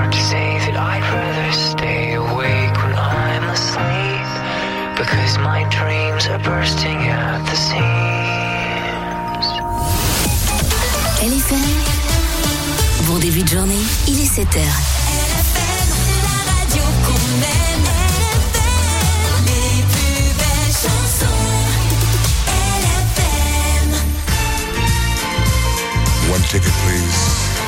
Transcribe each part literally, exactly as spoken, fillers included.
hard to say that I'd rather stay awake when I'm asleep, because my dreams are bursting at the seams. L F M, bon début de journée, il est sept heures. L F M, la radio qu'on aime. L F M, les plus belles chansons. L F M. One ticket, please.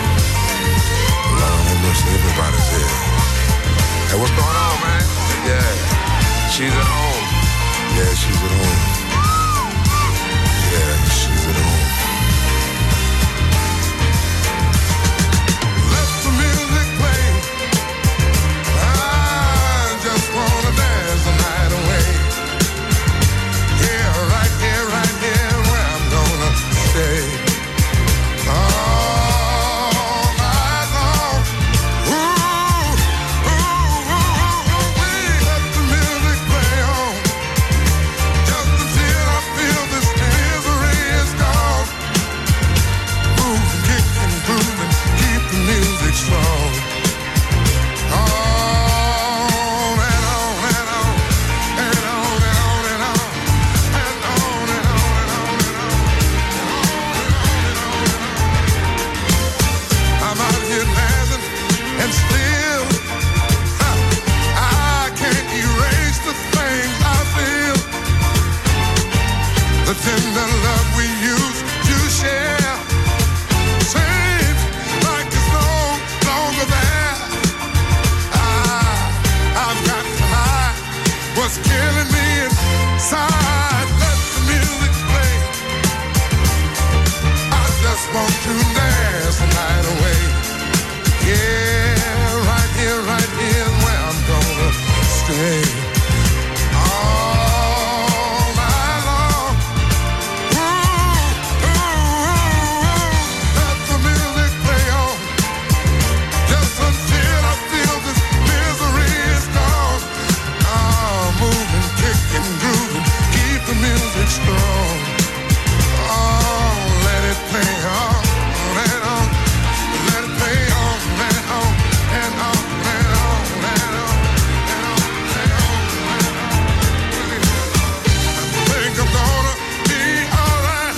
Lord have mercy, everybody's here. Hey, what's going on, man? Yeah, she's at home. Yeah, she's at home. Yeah, she's at home. Let the music play. I just wanna dance the night away. Yeah, right here, right here, where I'm gonna stay. All night long. Ooh, ooh, ooh, ooh, ooh, let the music play on. Just until I feel this misery is gone. Move, kick and groove and keep the music strong. On and on and on and on and on and on and on and on and on and on. I'm out here dancing and still huh, I can't erase the things I feel. The tender love we used to share seems like it's no longer there. I, I've got to hide what's killing me inside. Let the music play. I just want to dance the night away. Yeah, right here, right here, where I'm gonna stay. All night long. Ooh, ooh, ooh, let the music play on. Just until I feel this misery is gone. Oh, moving, kicking, grooving, keep the music strong. Oh, let it play on and on. Let it play on and on and on and on and on and on and on and on. I think I'm gonna be alright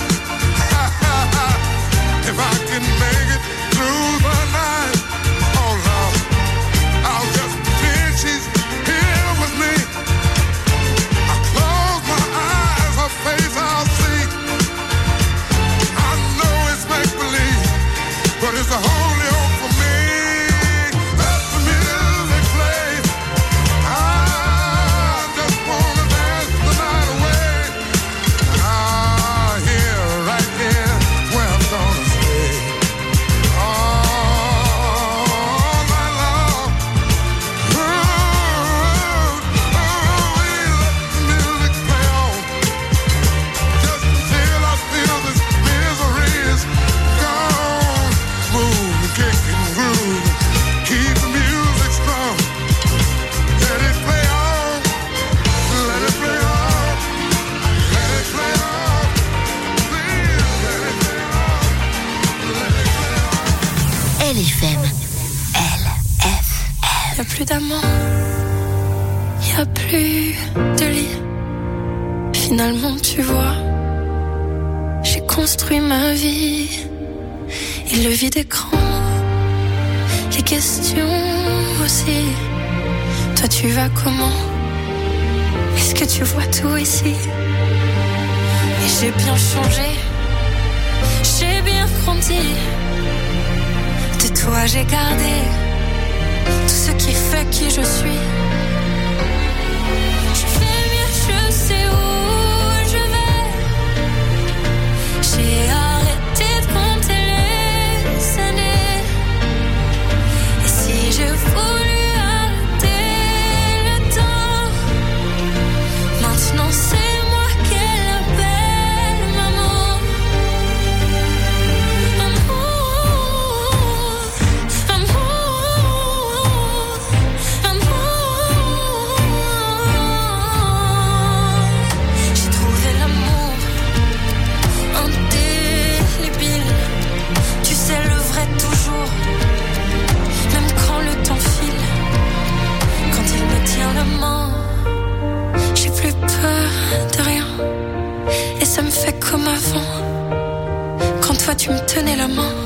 if I can make it through the night. Oh Lord, I'll just pretend she's here with me. I close my eyes, her face I'll see. I know it's make believe, but it's the only hope for me. Let the music play. I just wanna dance the night away. Ah, here, right here, where I'm gonna stay. All night long. Ooh, ooh, let the music play on. Just until I feel this misery is gone. Move, kick and groove, keep the music strong. Let it play on, let it play on, let it play on. Please, let it play on, let it play on. L F M. L F M. Y'a plus d'amant, y'a plus de lit. Finalement, tu vois, j'ai construit ma vie. Et le vide écran, les questions aussi. Toi, tu vas comment? Est-ce que tu vois tout ici? Et j'ai bien changé, j'ai bien grandi. De toi, j'ai gardé tout ce qui fait qui je suis. Je fais mieux, je sais où je vais. J'ai arrêté de compter les années. Et si je voulais arrêter le temps, maintenant c'est moi qu'elle appelle maman. Amour, amour, amour. tenait la main.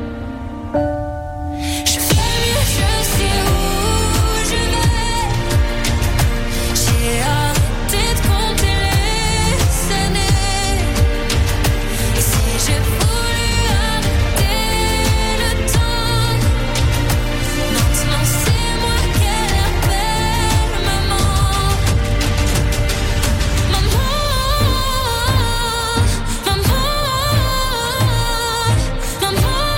Je fais mieux, je sais où je vais. J'ai arrêté de compter les années. Et si j'ai voulu arrêter le temps, maintenant c'est moi qu'elle appelle maman. Maman, maman, maman.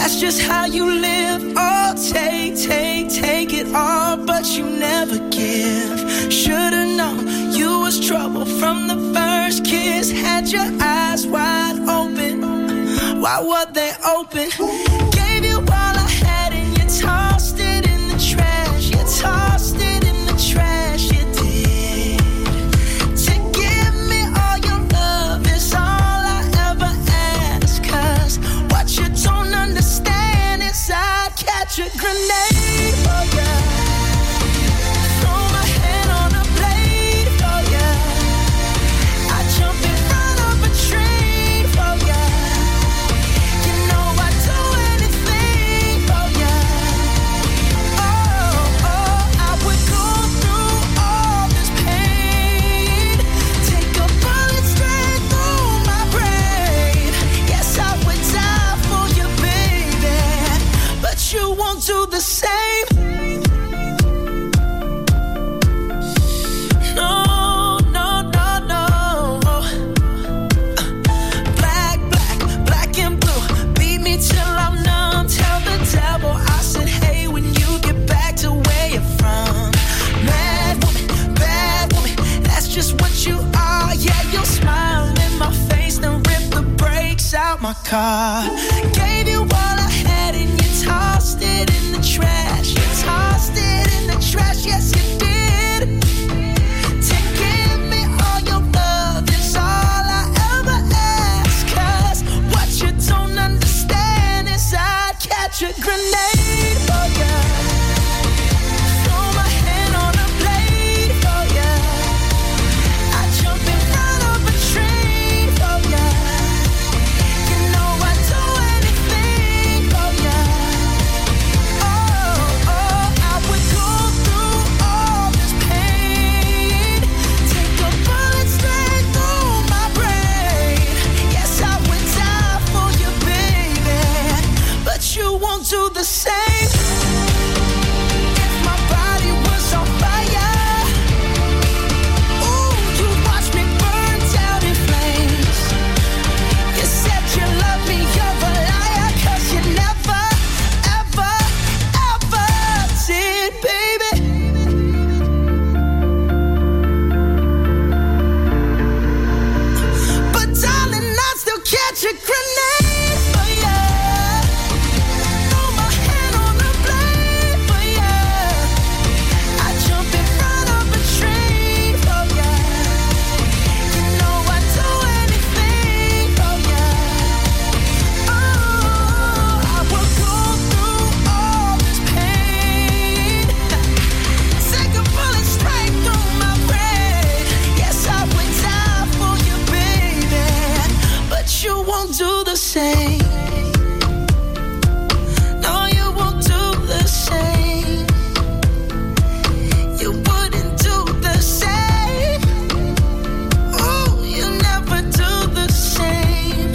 That's just how you live. Oh, take, take, take it all, but you never give. Should've known you was trouble from the first kiss. Had your eyes wide open. Why were they open? Gave you all I had and you tossed it in the trash. You tossed it in the trash, you did. To give me all your love is all I ever ask. Cause what you don't understand is I'd catch a grenade for ya. Throw my head on a blade for ya. I'd jump in front of a train for ya. You know I'd do anything for ya. Oh, oh, I would go through all this pain. Take a bullet straight through my brain. Yes, I would die for you, baby. But you won't do the same. No, no, no, no. Black, black, black and blue. Beat me till I'm numb. Tell the devil I said, hey, when you get back to where you're from. Mad woman, bad woman, that's just what you are. Yeah, you'll smile in my face, then rip the brakes out my car. Gave you all I had and you tossed it in the trash. You tossed it in the trash, yes you did. To give me all your love is all I ever ask. Cause what you don't understand is I'd catch a grenade for ya. Throw my head on a blade for ya. I'd jump in front of a train for ya. You know I'd do anything for ya. Oh, oh, I would go through all this pain. Take a bullet straight through my brain. Yes, I would die for you, baby. But you won't do the same. If my body was on fire, ooh, you watch me burn down in flames. You said you love me, you're a liar. Cause you never, ever, ever did, baby. But darling, I'd still catch a grenade for ya. Throw my hand on a blade for ya. I'd jump in front of a train for ya. You know I'd do anything for ya. Oh, I would go through all this pain. Take a bullet straight through my brain. Yes, I would die for you, baby. But you won't do the same. No, you won't do the same. You wouldn't do the same. Oh, you never do the same.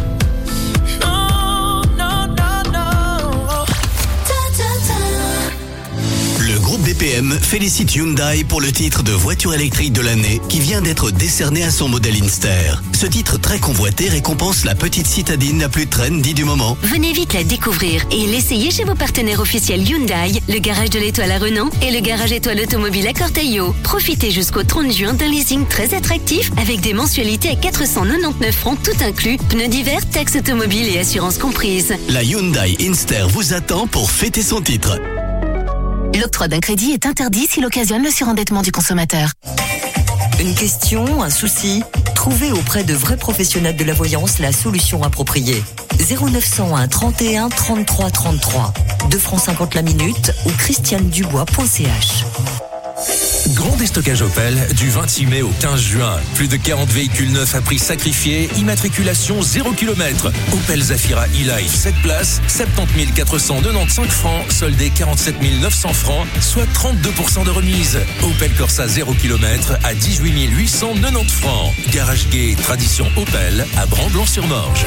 No, no, no, no. Ta, ta, ta. Le groupe B P M félicite Hyundai pour le titre de voiture électrique de l'année qui vient d'être décerné à son modèle Inster. Ce titre très convoité récompense la petite citadine la plus trendy du moment. Venez vite la découvrir et l'essayer chez vos partenaires officiels Hyundai, le garage de l'Étoile à Renan et le garage Étoile Automobile à Corteillo. Profitez jusqu'au trente juin d'un leasing très attractif avec des mensualités à quatre cent quatre-vingt-dix-neuf francs tout inclus, pneus d'hiver, taxes automobiles et assurance comprise. La Hyundai Inster vous attend pour fêter son titre. L'octroi d'un crédit est interdit s'il occasionne le surendettement du consommateur. Une question, un souci? Trouvez auprès de vrais professionnels de la voyance la solution appropriée. zéro neuf cent un trente et un trente-trois trente-trois. deux francs cinquante la minute ou christiane dubois point c h. Grand déstockage Opel du vingt-six mai au quinze juin. Plus de quarante véhicules neufs à prix sacrifié, immatriculation zéro kilomètre. Opel Zafira e-Life sept places, soixante-dix mille quatre cent quatre-vingt-quinze francs, soldé quarante-sept mille neuf cents francs, soit trente-deux pour cent de remise. Opel Corsa zéro kilomètre à dix-huit mille huit cent quatre-vingt-dix francs. Garage Gay, tradition Opel à Bramblon-sur-Morge.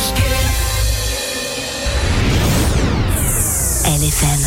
L F M.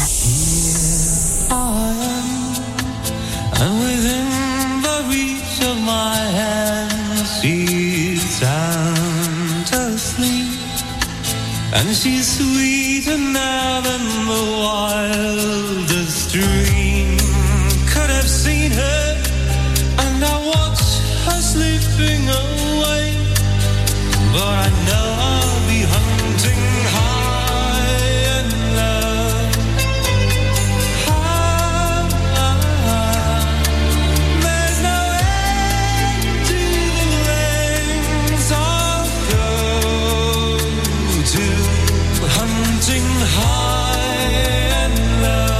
And within the reach of my hand, she's sound asleep. and she's sweeter now than the wildest dream could have seen her. And I watch her slipping away, but I know I'll be hunting high and low. High, high. There's no end to the lengths I'll go to, hunting high and low.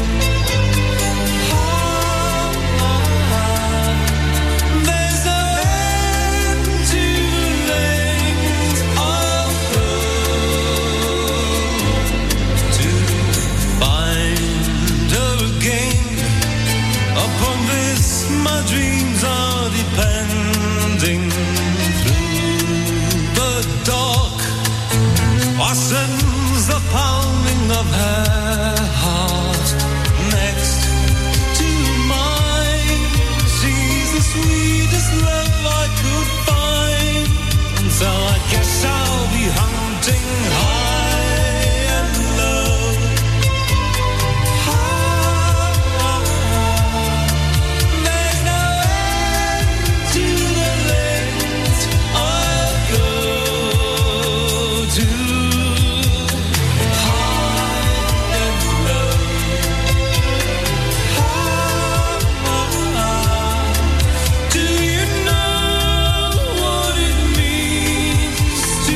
There's no end to the lengths I'll go to find her again. Upon this my dreams are depending. Through the dark lessens the pounding of her heart next to mine. She's the sweetest love I could find, and so I guess I'll be hunting high and low. High, there's no end to the lengths I'll go to. High and low. High. Do you know what it means to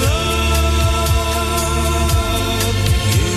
love you?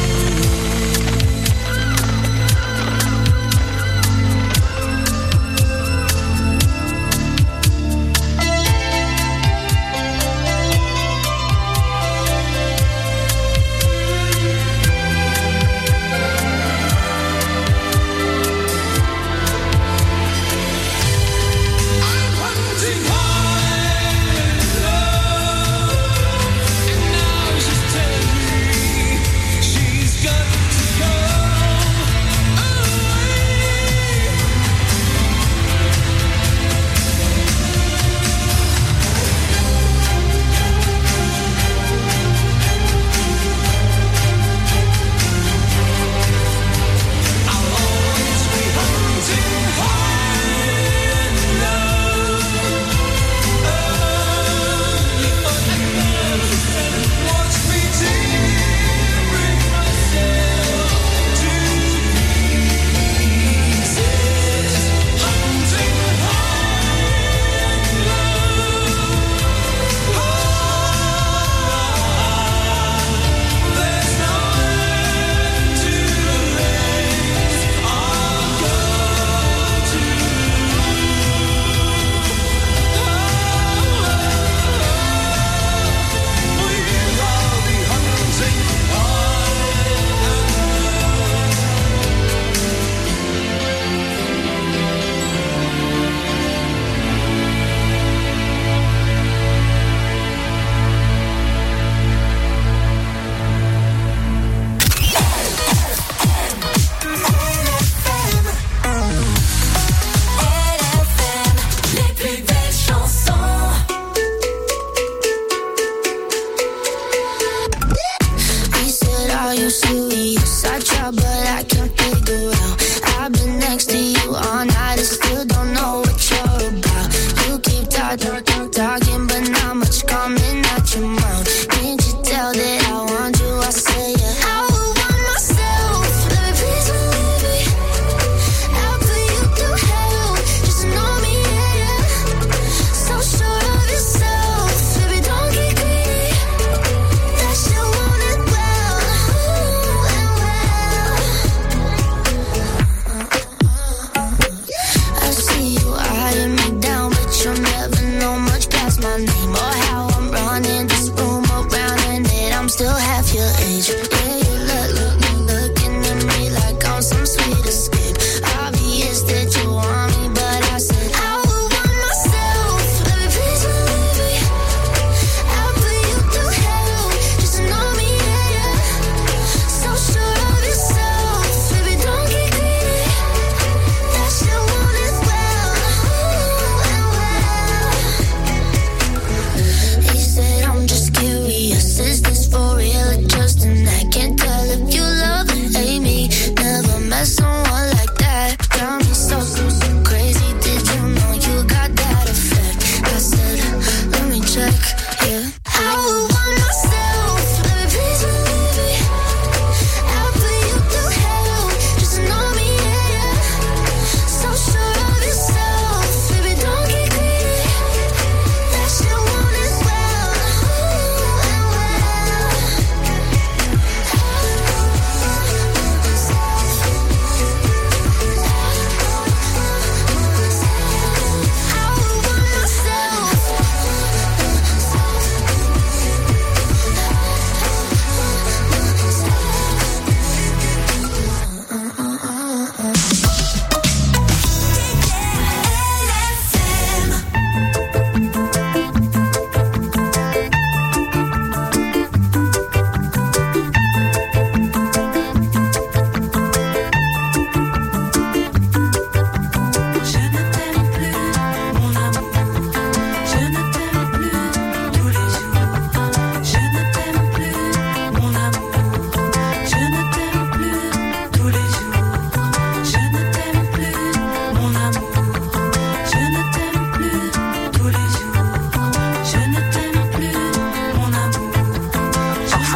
I'm hunting high and low, and now she's telling me she's got to go away. I'll always be hunting high and low. Watch me tearing myself to pieces, hunting high and low. There's no end to the lengths I'll go to. I'll be hunting Les plus belles chansons. He said, are you serious? I try, but I can't figure out. I've been next to you all night and still don't know what you're about. You keep talking, talking, but not much coming out your mouth. Can't you tell that I want you? I say, yeah. I would want myself. Let me please believe me. I'll put you through hell. Just know me, yeah, yeah. So sure of yourself. Baby, don't get greedy. That you want it well, and well. I see you eyeing me down, but you'll never know much past my name or how I'm running this room.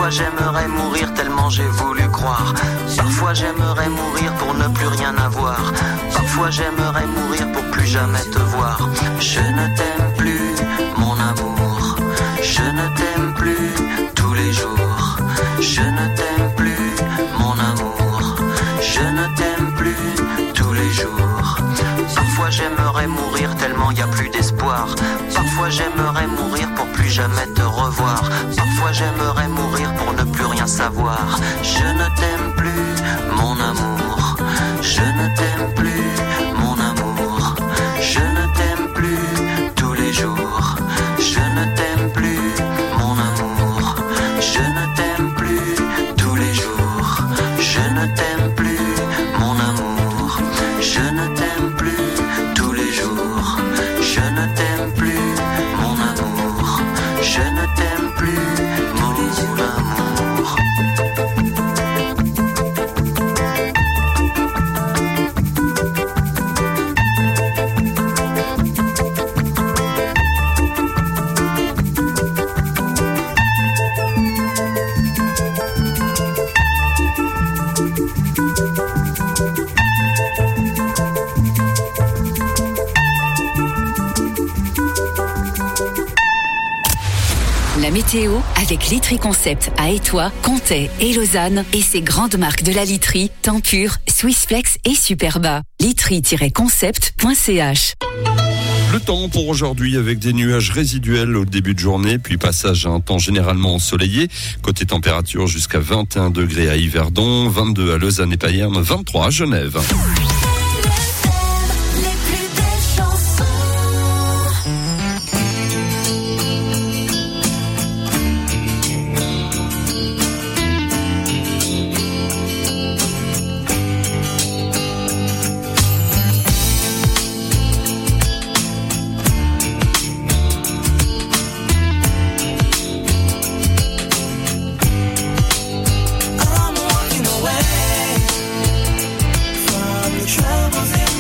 Parfois j'aimerais mourir tellement j'ai voulu croire. Parfois j'aimerais mourir pour ne plus rien avoir. Parfois j'aimerais mourir pour plus jamais te voir. Je ne t'aime plus, mon amour. Je ne t'aime plus tous les jours. Je ne t'aime plus, mon amour. Je ne t'aime plus tous les jours. Parfois j'aimerais mourir tellement y a plus d'espoir. Parfois j'aimerais mourir pour plus jamais te revoir. Parfois j'aimerais mourir pour ne plus rien savoir. Je ne t'aime plus, mon amour. Je ne t'aime plus, mon amour. Je ne t'aime plus tous les jours. Je ne t'aime plus, mon amour. Je ne t'aime plus tous les jours. Je ne t'aime plus, mon amour. Je ne t'aime plus tous les jours. Je ne t'aime plus, mon amour. Je ne t'aime plus, mon amour. La météo avec Litry Concept à Étoile, Comté et Lausanne et ses grandes marques de la literie, Tempur, Swissflex et Superba. litry tiret concept point c h. Le temps pour aujourd'hui avec des nuages résiduels au début de journée, puis passage à un temps généralement ensoleillé. Côté température jusqu'à vingt et un degrés à Yverdon, vingt-deux à Lausanne et Payerne, vingt-trois à Genève. I'm walking away from the troubles in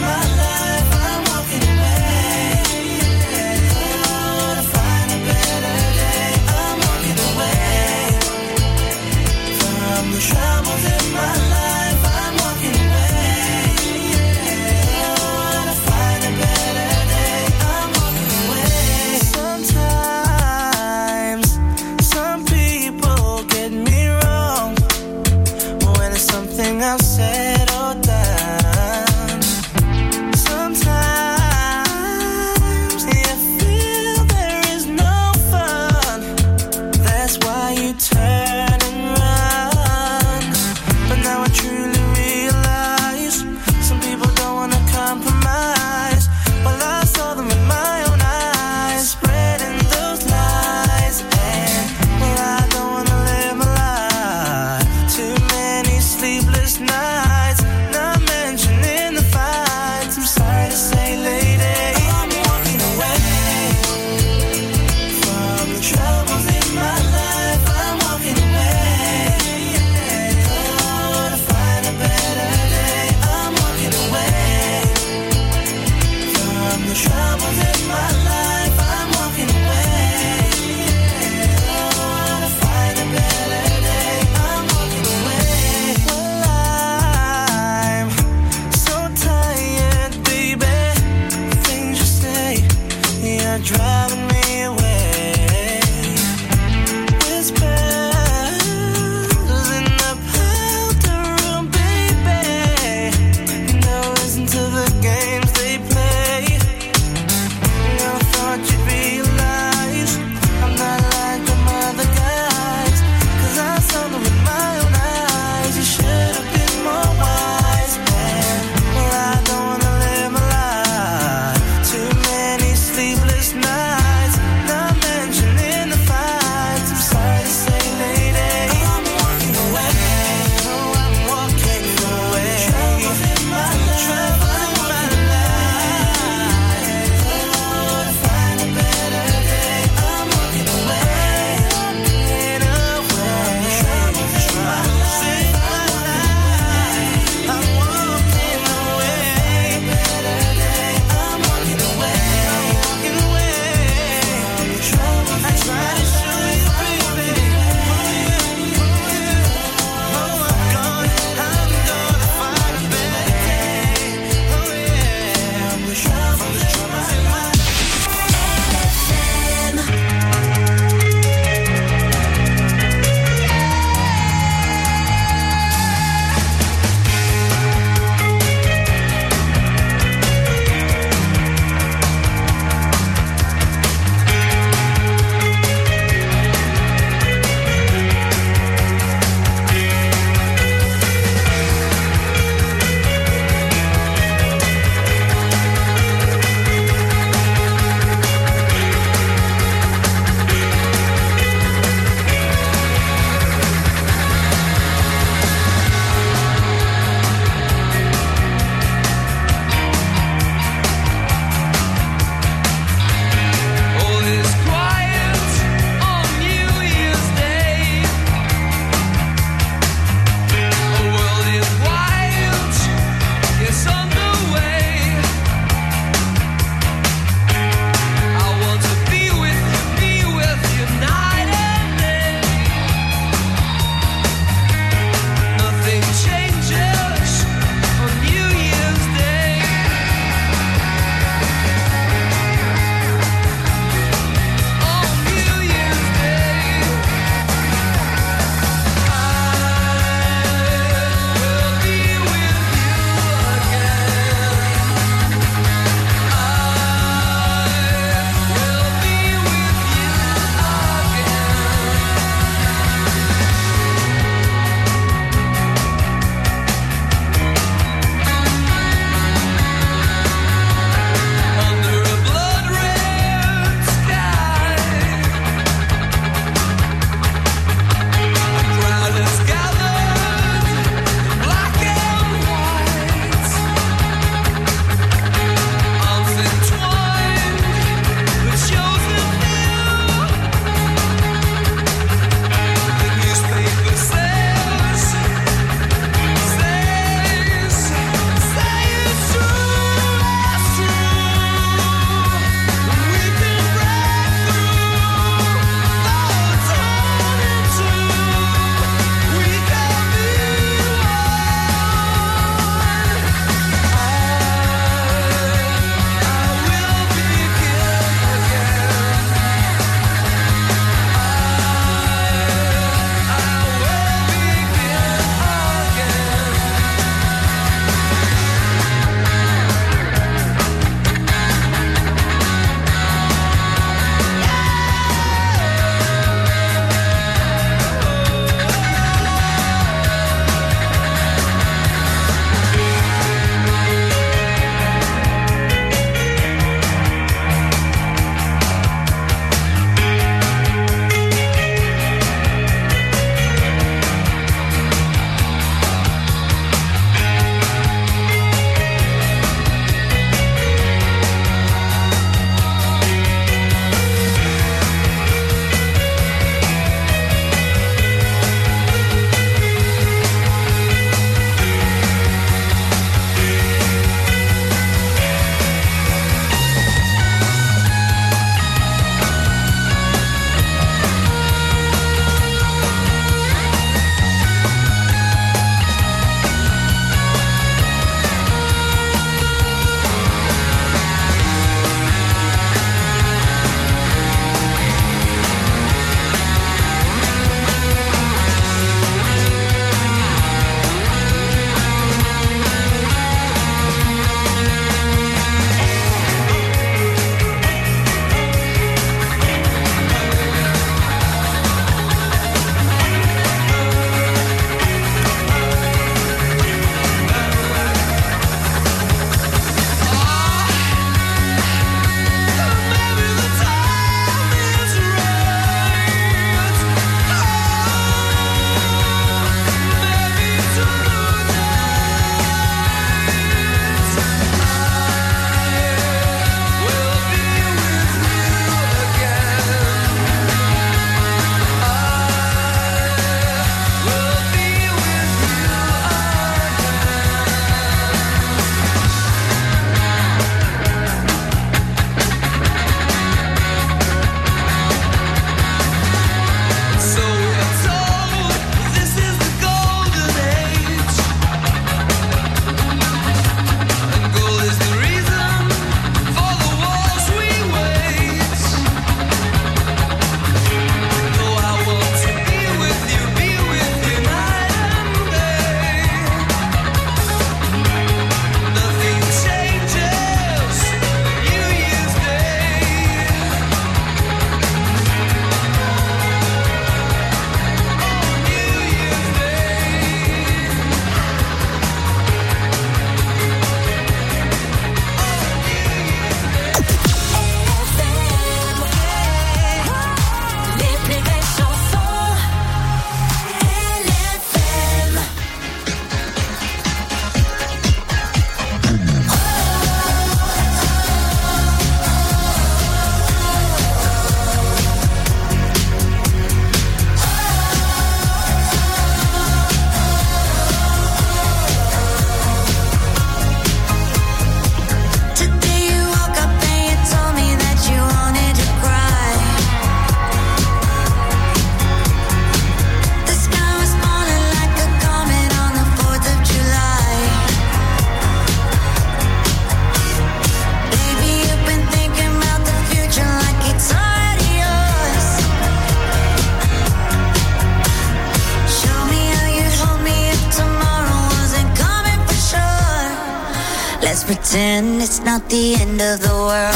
pretend it's not the end of the world.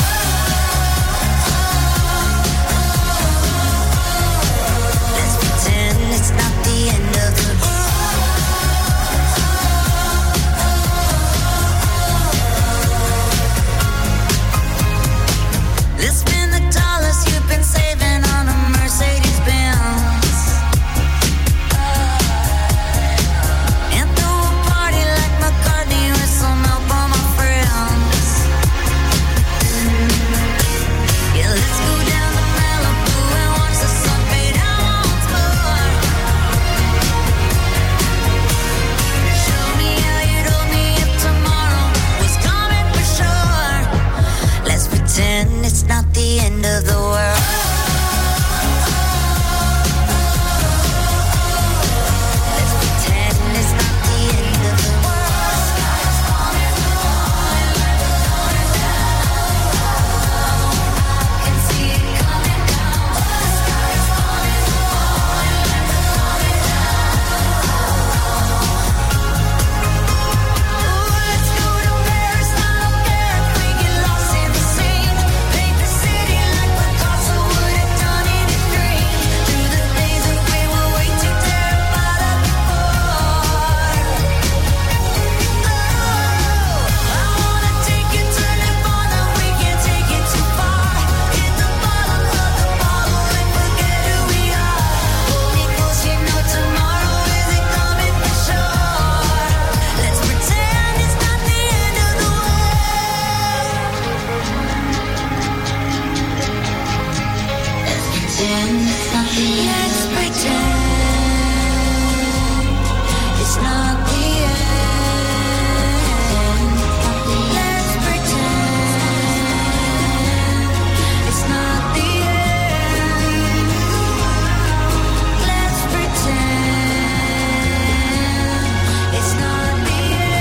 Let's pretend it's not the end of the world. Let's spend the dollars you've been saving on a Mercedes Benz. And throw a party like McCartney with some help on my friends. Yeah, let's go down to Malibu and watch the sun fade out once more. Show me how you told me if tomorrow was coming for sure. Let's pretend it's not the end of the world. Let's pretend it's not the end of the world. Sky's falling low, I can see it coming down. The sky's falling low, let's go to Paris, I don't care if we get lost in the scene. Paint the city like Picasso would have done in his dream. Through the days that we were way too terrified of before. Oh, I wanna take you to Nirvana, we can't take it too far. Hit the bottom of the bottle and forget who we are. Hold me close, you know tomorrow isn't coming for sure. Let's pretend it's not the end of the world. Let's pretend it's not the end. Let's pretend it's not the end. Let's pretend it's not the end. Let's pretend it's not the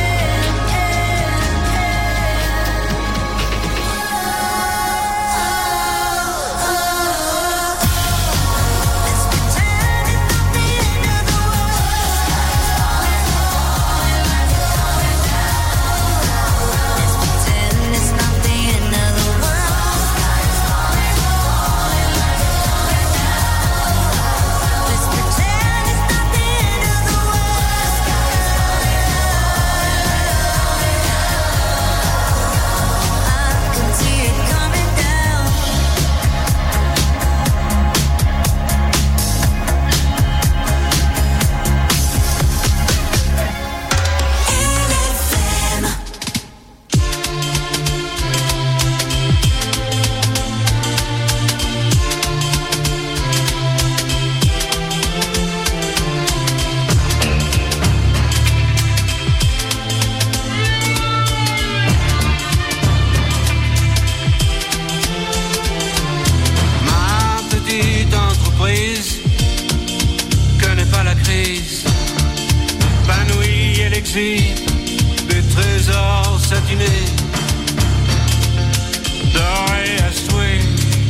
Let's pretend it's not the end of the world. Let's pretend it's not the end of the world. Let's pretend it's not the end of the world. I can see it coming down. L F M. Ma petite entreprise connaît pas la crise, épanouie et l'exil des trésors satinés, dorés à souhait.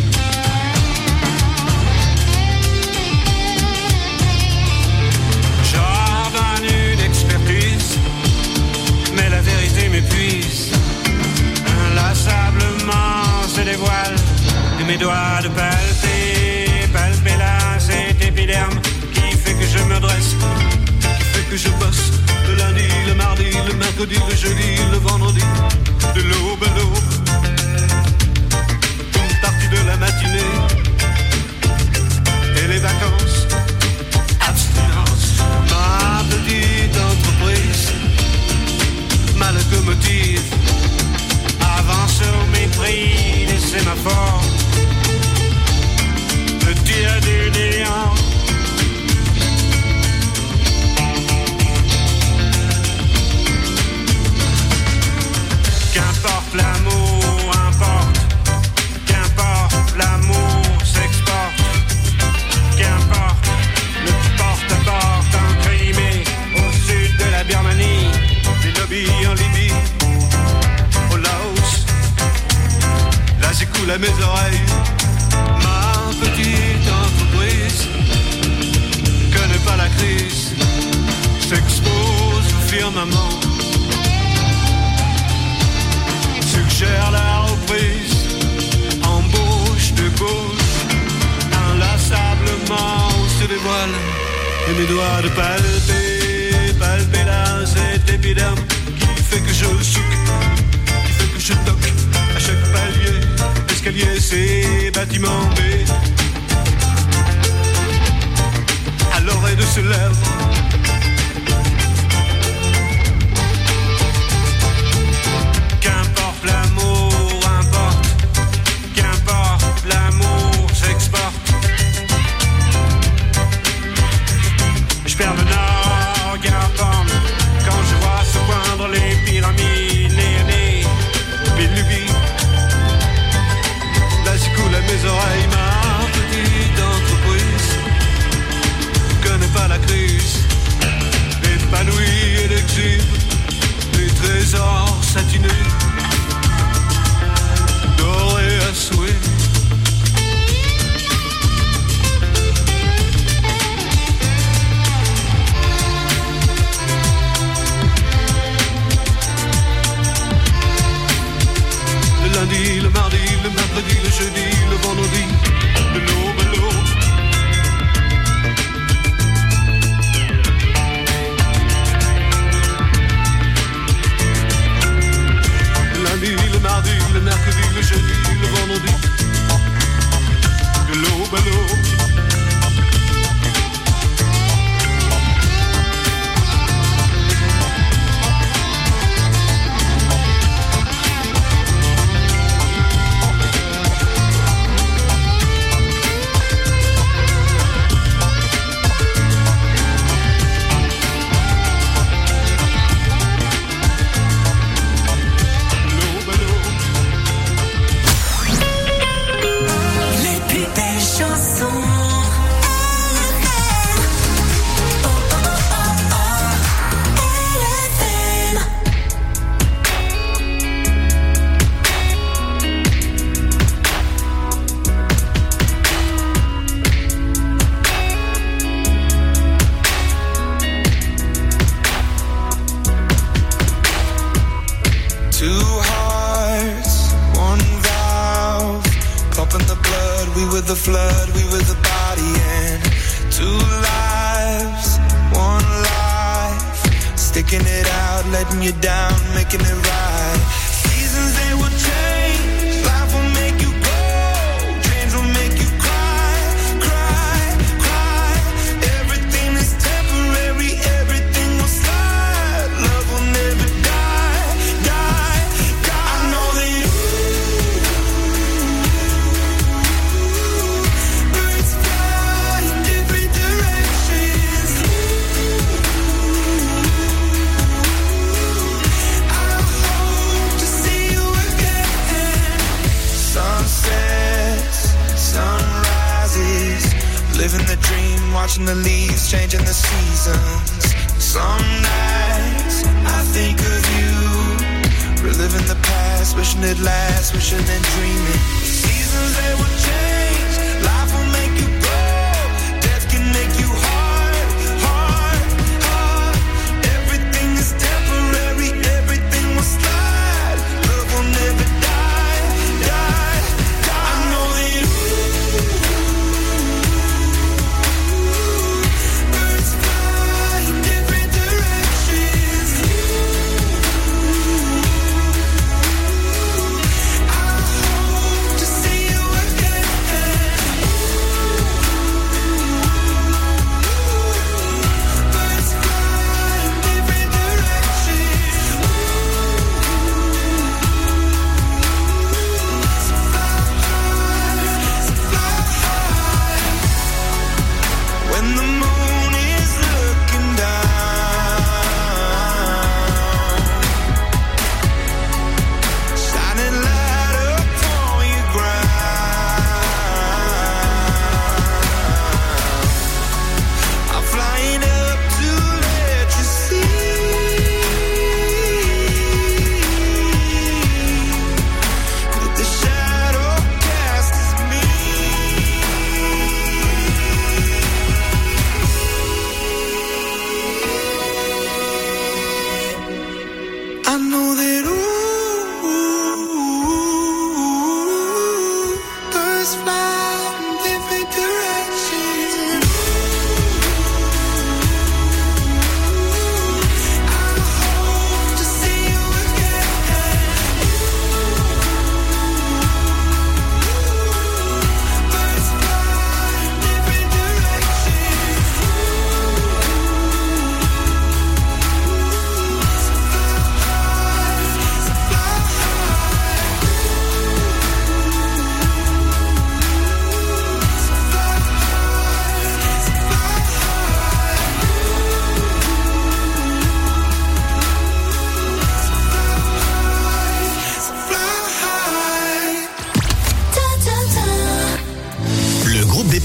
J'ordonne une expertise, mais la vérité m'épuise. Inlassablement se dévoile de mes doigts de palper, palper là cet épiderme qui fait que je me dresse, qui fait que je bosse le lundi, le mardi, le mercredi, le jeudi, le vendredi, de l'aube à l'aube, une partie de la matinée et les vacances, abstinence. Ma petite entreprise, ma locomotive avance au mépris des sémaphores, me tire du néant. Qu'importe l'amour, importe. Qu'importe l'amour s'exporte. Qu'importe le porte-à-porte en Crimée, au sud de la Birmanie, des lobbies en Libye, au Laos. Là j'écoule à mes oreilles. Ma petite entreprise connaît pas la crise, s'expose au firmament. poils et mes doigts de palper, palper là cet épiderme qui fait que je souque, qui fait que je toque à chaque palier, escalier, c'est bâtiment B. À l'oreille de ce lèvre, qu'importe l'amour, importe, qu'importe l'amour s'exporte. Je perds le nord, Garpam, quand je vois se poindre les pyramides, nez à nez, mes lubies. Là je coule à mes oreilles, ma petite entreprise connaît pas la crise, épanouie et l'exhibe les trésors satinés, dorés à souhait. Le lundi, le mardi, le mercredi, le jeudi, le vendredi, de l'aube à l'aube. Le mardi, le mercredi, le jeudi, le vendredi, de l'aube à l'aube. The flood, we were the body, and two lives, one life, sticking it out, letting you down, making it right. Seasons they will change, life will make you grow, dreams will make you cry, cry, cry. Everything is temporary, everything will slide, love will never die, die, die. I know that you living the dream, watching the leaves, changing the seasons. Some nights I think of you, reliving the past, wishing it lasts, wishing and dreaming. Seasons they will change, life will make you grow, death can make you hard, hard, hard. Everything is temporary, everything will slide, love will never die, die, die. I know that you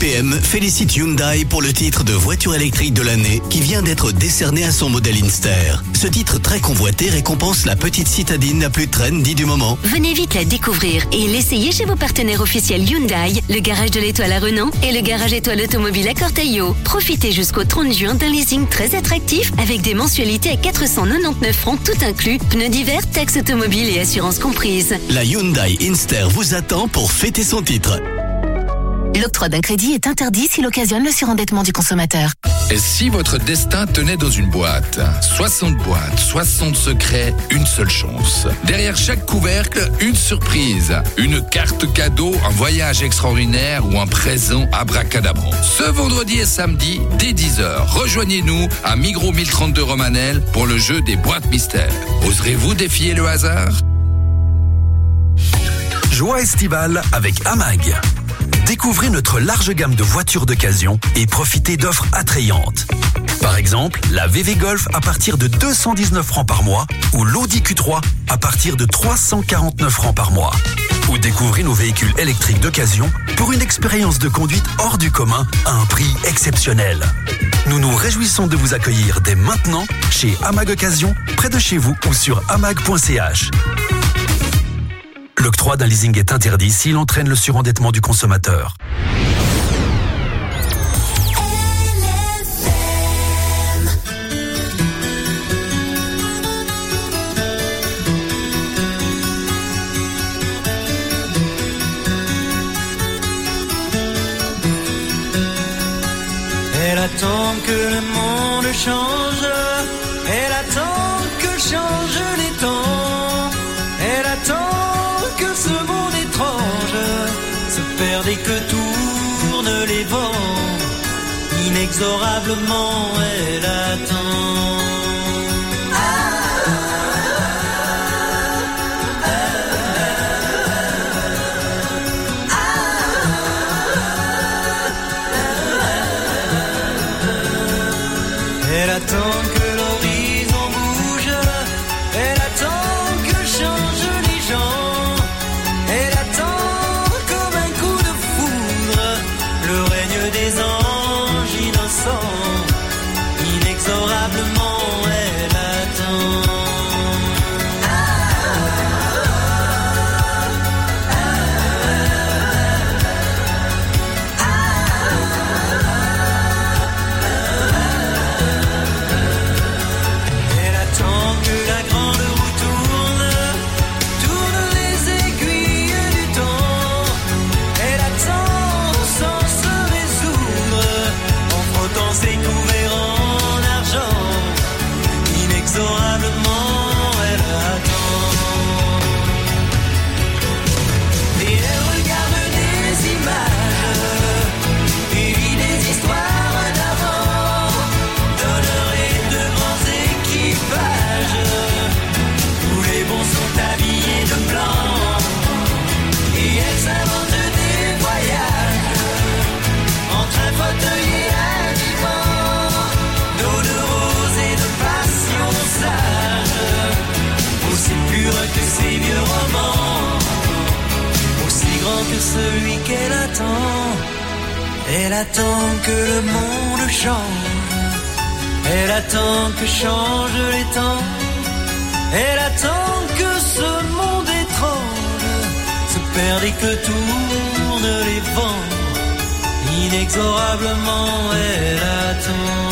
P M félicite Hyundai pour le titre de voiture électrique de l'année qui vient d'être décerné à son modèle Inster. Ce titre très convoité récompense la petite citadine la plus trendy du moment. Venez vite la découvrir et l'essayer chez vos partenaires officiels Hyundai, le garage de l'Étoile à Renan et le garage Étoile Automobile à Corteillo. Profitez jusqu'au trente juin d'un leasing très attractif avec des mensualités à quatre cent quatre-vingt-dix-neuf francs tout inclus, pneus d'hiver, taxes automobiles et assurance comprise. La Hyundai Inster vous attend pour fêter son titre. L'octroi d'un crédit est interdit s'il occasionne le surendettement du consommateur. Et si votre destin tenait dans une boîte? soixante boîtes, soixante secrets, une seule chance. Derrière chaque couvercle, une surprise. Une carte cadeau, un voyage extraordinaire ou un présent abracadabrant. Ce vendredi et samedi, dès dix heures, rejoignez-nous à Migros mille trente-deux Romanel pour le jeu des boîtes mystères. Oserez-vous défier le hasard? Joie estivale avec Amag. Découvrez notre large gamme de voitures d'occasion et profitez d'offres attrayantes. Par exemple, la V V Golf à partir de deux cent dix-neuf francs par mois ou l'Audi Q trois à partir de trois cent quarante-neuf francs par mois. Ou découvrez nos véhicules électriques d'occasion pour une expérience de conduite hors du commun à un prix exceptionnel. Nous nous réjouissons de vous accueillir dès maintenant chez Amag Occasion, près de chez vous ou sur amag point c h. L'octroi d'un leasing est interdit s'il entraîne le surendettement du consommateur. Elle attend que le monde change, elle attend que changent les temps, elle attend que ce monde étrange se perde et que tournent les vents. Inexorablement elle attend. Elle attend que l'horizon bouge, elle attend que changent les gens, elle attend comme un coup de foudre le règne des anges innocents. Inexorablement elle attend. Elle attend que la grande roue tourne, tourne les aiguilles du temps. Elle attend sans se résoudre, en frottant ses couverts en argent. Inexorablement elle attend. Et elle regarde des images et vit des histoires d'avant, d'honneur et de grands équipages, où les bons sont habillés de blanc. Et elle s'invente des voyages entre un fauteuil et un divan, d'eau de rose et de passion sage, aussi pure que ces vieux romans, aussi grand que celui qu'elle attend. Elle attend que le monde change, elle attend que changent les temps, elle attend que ce monde étrange se perde et que tournent les vents. Inexorablement elle attend.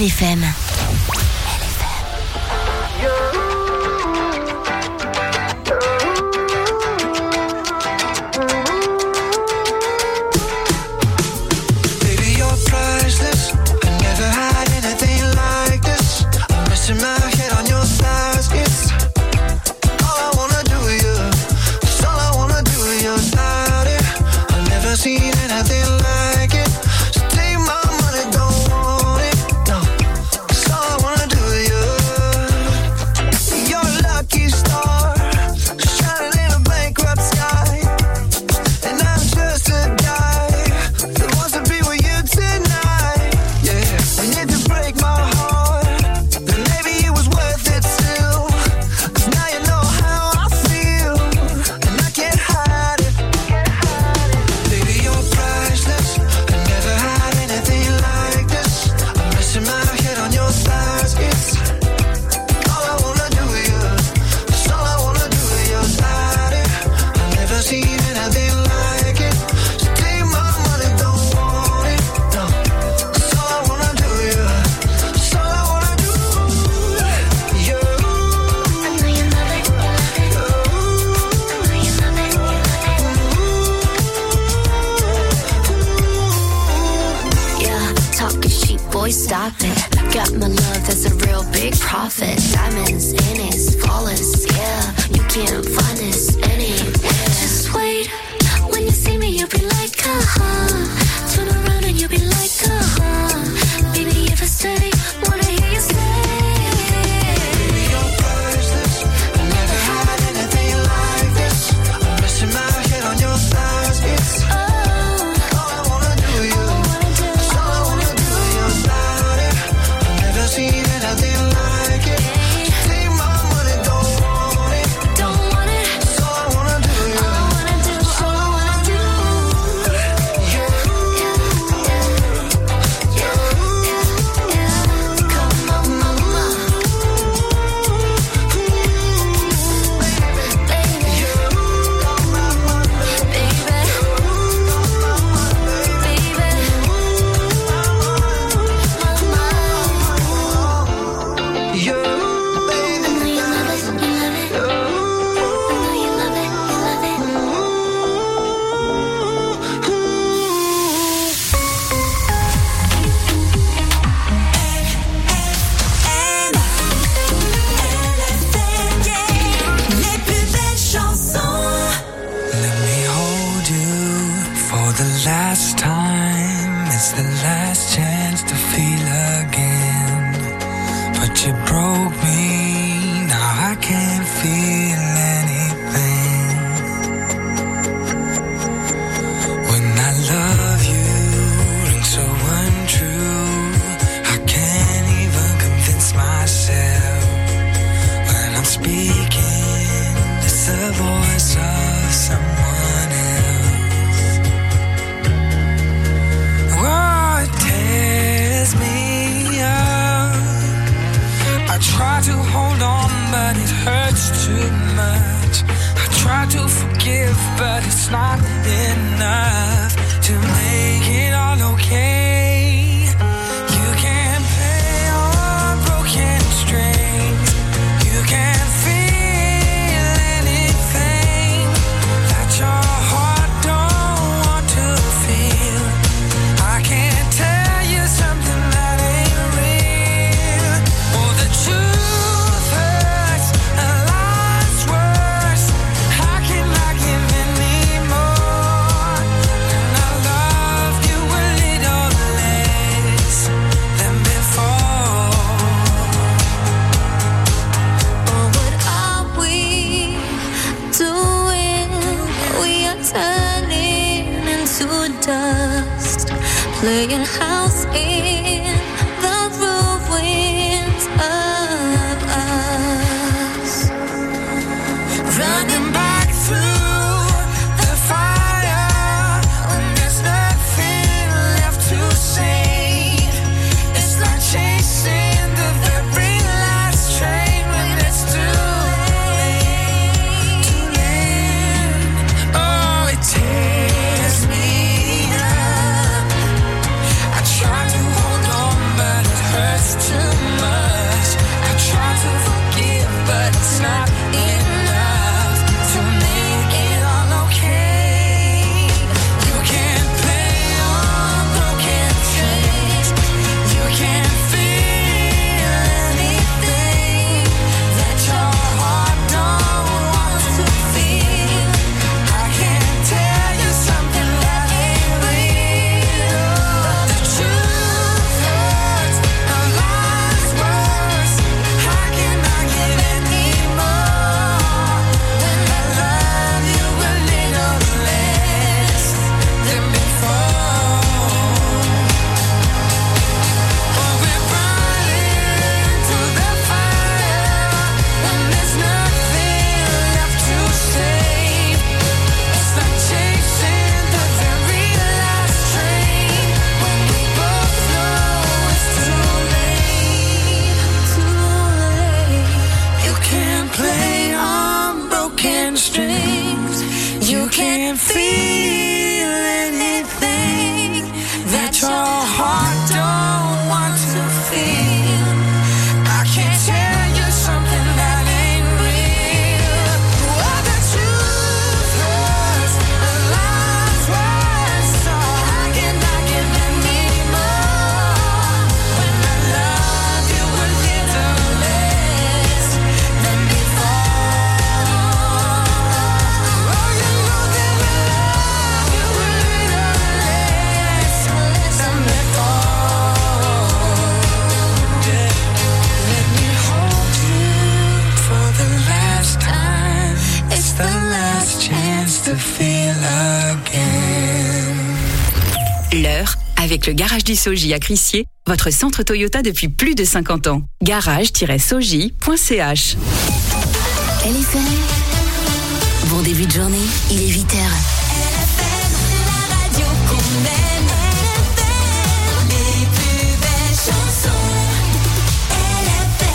L F M. Baby, you're priceless. I never had anything like this. I'm missing my head on your thighs. It's all I wanna do with you. It's all I wanna do with your body. I've never seen anything like it. So take my money, don't want it. No, it's all I wanna do with you. You're a lucky star, shining in a bankrupt sky. And I'm just a guy that wants to be with you tonight. Yeah, and if you break my heart, then maybe it was worth it still. 'Cause now you know how I feel, and I can't hide it. Baby, you're priceless. I never had anything like this. I'm missing my head on your thighs. It's all I wanna do with you. It's all I wanna do with your body. I've never seen anything like it. So take my money, don't want it. No, it's all I wanna do with you. It's all I wanna do. You. I know you love it. I know you love it. Yeah, talking sheep, boy, stop it. Got my love, that's a real big profit. Diamonds in it, flawless, yeah. You can't find this anywhere. Just wait, when you see me, you'll be like, uh-huh. Turn around and you'll be like, uh-huh. Baby, if I stay, wanna hear you say. Baby, you're priceless. I never had anything like this. I'm missing my head on your thighs. It's all I wanna do with you. It's all I wanna do with your body. I've never seen anything like it. So take my money, don't want it. Don't want it. It's all I wanna do with you. It's all I wanna do. You. Come on, mama. Baby, You, baby. I know you love it, you love it. I know you love it, you love it. Les plus belles chansons. Let me hold you for the last time. It's the last chance to feel again. But you broke me, now I can't feel anything. When I love you, rings so untrue. I can't even convince myself. When I'm speaking, it's the voice of someone else. Oh, it tears me up. I try to hold on, but it hurts too much. I try to forgive, but it's not enough to make it all okay. You can't play on broken strings. You can't feel anything that your heart don't want to feel. I can't tell you something that ain't real. Oh, the truth hurts, and life's worse. How can I give anymore? And I love you a little less than before. Oh, what are we doing? We are turning into dust, playing house in the ruins of us. Running back through the fire when there's nothing left to say. It's like chasing the very last train when it's too late. Too late. Oh, it tears me up. I try to hold on, feel anything that your heart don't want to feel. I can't tell you something that ain't real. Well, the truth hurts, the lies were so I cannot give anymore. When I love you a little less than before. Oh, you know that I love you a little less than before. Let me hold you for the last time. It's the last chance to feel again. L'heure avec le Garage du Soji à Crissier, votre centre Toyota depuis plus de cinquante ans. garage tiret soji point c h. L F M. Bon début de journée, il est huit heures. La radio qu'on aime, L F M, les plus belles chansons, L F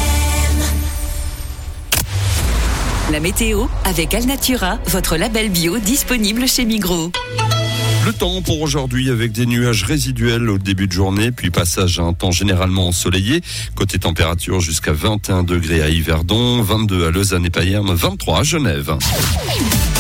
M. La météo avec Alnatura, votre label bio disponible chez Migros. Le temps pour aujourd'hui avec des nuages résiduels au début de journée, puis passage à un temps généralement ensoleillé. Côté température jusqu'à vingt et un degrés à Yverdon, vingt-deux à Lausanne et Payerne, vingt-trois à Genève.